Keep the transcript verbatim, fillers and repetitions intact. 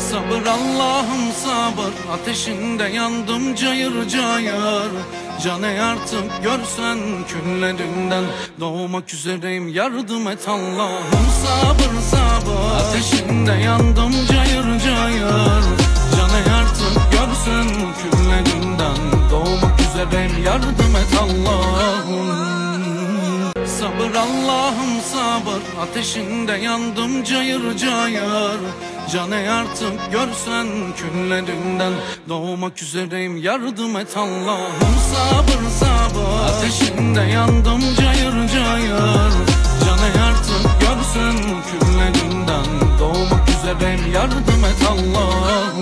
Sabır Allah'ım sabır, ateşinde yandım cayır cayır. Cane artık görsen küllerinden, doğmak üzereyim yardım et Allah'ım. Sabır sabır, ateşinde yandım cayır cayır. Cane artık görsen küllerinden, doğmak üzereyim yardım et Allah'ım. Sabır Allah'ım sabır, ateşinde yandım cayır cayır. Cane artık görsen küllerinden, doğmak üzereyim yardım et Allah'ım. Sabır sabır, ateşinde yandım cayır cayır. Cane artık görsen küllerinden, doğmak üzereyim yardım et Allah'ım.